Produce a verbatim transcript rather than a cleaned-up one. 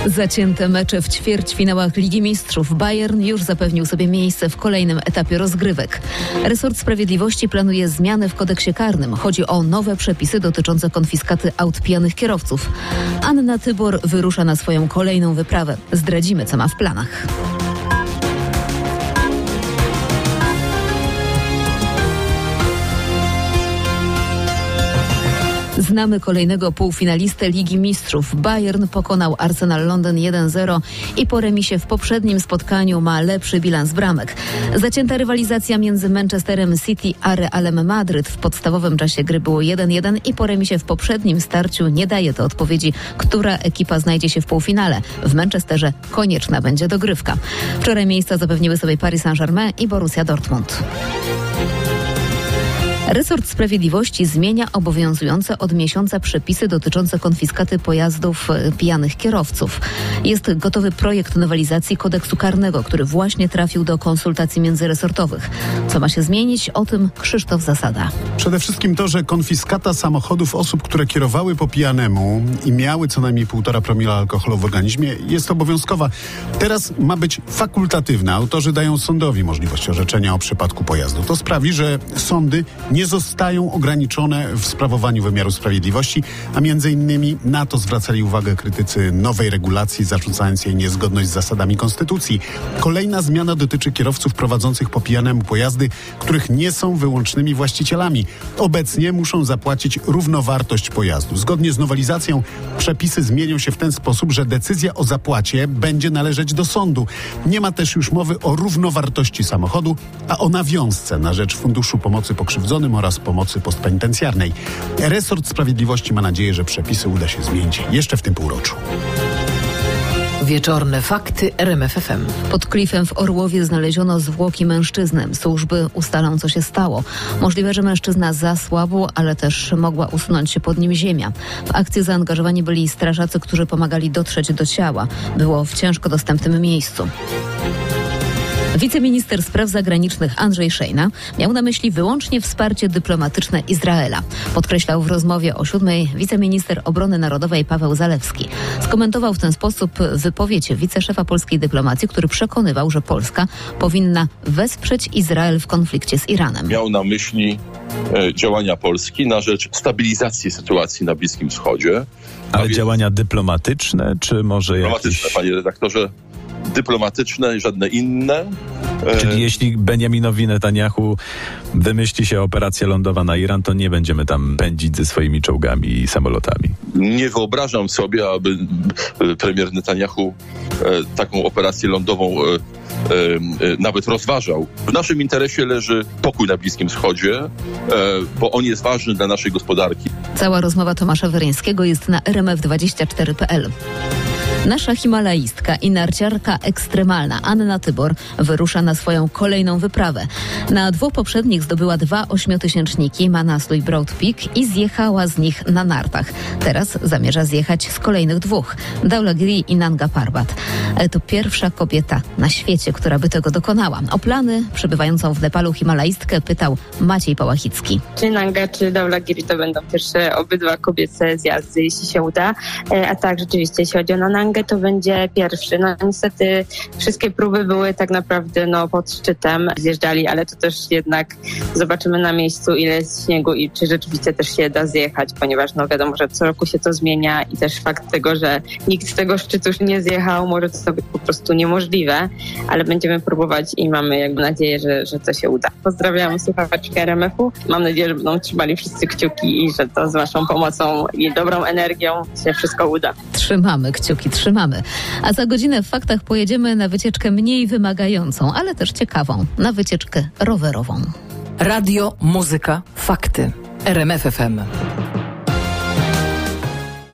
Zacięte mecze w ćwierćfinałach Ligi Mistrzów. Bayern już zapewnił sobie miejsce w kolejnym etapie rozgrywek. Resort Sprawiedliwości planuje zmiany w kodeksie karnym. Chodzi o nowe przepisy dotyczące konfiskaty aut pijanych kierowców. Anna Tybor wyrusza na swoją kolejną wyprawę. Zdradzimy, co ma w planach. Znamy kolejnego półfinalistę Ligi Mistrzów. Bayern pokonał Arsenal Londyn jeden zero i po remisie w poprzednim spotkaniu ma lepszy bilans bramek. Zacięta rywalizacja między Manchesterem City a Realem Madryt. W podstawowym czasie gry było jeden jeden i po remisie w poprzednim starciu nie daje to odpowiedzi, która ekipa znajdzie się w półfinale. W Manchesterze konieczna będzie dogrywka. Wczoraj miejsca zapewniły sobie Paris Saint-Germain i Borussia Dortmund. Resort Sprawiedliwości zmienia obowiązujące od miesiąca przepisy dotyczące konfiskaty pojazdów pijanych kierowców. Jest gotowy projekt nowelizacji kodeksu karnego, który właśnie trafił do konsultacji międzyresortowych. Co ma się zmienić? O tym Krzysztof Zasada. Przede wszystkim to, że konfiskata samochodów osób, które kierowały po pijanemu i miały co najmniej półtora promila alkoholu w organizmie, jest obowiązkowa. Teraz ma być fakultatywna. Autorzy dają sądowi możliwość orzeczenia o przypadku pojazdu. To sprawi, że sądy nie zostają ograniczone w sprawowaniu wymiaru sprawiedliwości, a między innymi na to zwracali uwagę krytycy nowej regulacji, zarzucając jej niezgodność z zasadami konstytucji. Kolejna zmiana dotyczy kierowców prowadzących po pijanemu pojazdy, których nie są wyłącznymi właścicielami. Obecnie muszą zapłacić równowartość pojazdu. Zgodnie z nowelizacją przepisy zmienią się w ten sposób, że decyzja o zapłacie będzie należeć do sądu. Nie ma też już mowy o równowartości samochodu, a o nawiązce na rzecz Funduszu Pomocy Pokrzywdzonym oraz pomocy postpenitencjarnej. Resort Sprawiedliwości ma nadzieję, że przepisy uda się zmienić jeszcze w tym półroczu. Wieczorne fakty R M F F M. Pod klifem w Orłowie znaleziono zwłoki mężczyzny. Służby ustalą, co się stało. Możliwe, że mężczyzna zasłabł, ale też mogła usunąć się pod nim ziemia. W akcję zaangażowani byli strażacy, którzy pomagali dotrzeć do ciała. Było w ciężko dostępnym miejscu. Wiceminister spraw zagranicznych Andrzej Szejna miał na myśli wyłącznie wsparcie dyplomatyczne Izraela. Podkreślał w rozmowie o siódmej wiceminister obrony narodowej Paweł Zalewski. Skomentował w ten sposób wypowiedź wiceszefa polskiej dyplomacji, który przekonywał, że Polska powinna wesprzeć Izrael w konflikcie z Iranem. Miał na myśli e, działania Polski na rzecz stabilizacji sytuacji na Bliskim Wschodzie. Ale więc... działania dyplomatyczne, czy może dyplomatyczne, jakieś... panie redaktorze. Dyplomatyczne i żadne inne. Czyli jeśli Benjaminowi Netanyahu wymyśli się operacja lądowa na Iran, to nie będziemy tam pędzić ze swoimi czołgami i samolotami. Nie wyobrażam sobie, aby premier Netanyahu taką operację lądową nawet rozważał. W naszym interesie leży pokój na Bliskim Wschodzie, bo on jest ważny dla naszej gospodarki. Cała rozmowa Tomasza Weryńskiego jest na R M F dwadzieścia cztery kropka p l. Nasza himalaistka i narciarka ekstremalna Anna Tybor wyrusza na swoją kolejną wyprawę. Na dwóch poprzednich zdobyła dwa ośmiotysięczniki Manaslu i Broad Peak i zjechała z nich na nartach. Teraz zamierza zjechać z kolejnych dwóch, Dhaulagiri i Nanga Parbat. To pierwsza kobieta na świecie, która by tego dokonała. O plany przebywającą w Nepalu himalaistkę pytał Maciej Pałachicki. Czy Nanga, czy Dhaulagiri to będą pierwsze obydwa kobiece zjazdy, jeśli się uda. A tak, rzeczywiście, jeśli chodzi o Nangę, to będzie pierwszy. No niestety wszystkie próby były tak naprawdę no, pod szczytem. Zjeżdżali, ale to też jednak zobaczymy na miejscu, ile jest śniegu i czy rzeczywiście też się da zjechać, ponieważ no wiadomo, że co roku się to zmienia i też fakt tego, że nikt z tego szczytu już nie zjechał, może to być po prostu niemożliwe, ale będziemy próbować i mamy jakby nadzieję, że, że to się uda. Pozdrawiam słuchaczkę R M F u. Mam nadzieję, że będą trzymali wszyscy kciuki i że to z waszą pomocą i dobrą energią się wszystko uda. Trzymamy kciuki, trzymamy. A za godzinę w Faktach pojedziemy na wycieczkę mniej wymagającą, ale też ciekawą, na wycieczkę rowerową. Radio, muzyka, fakty. R M F F M.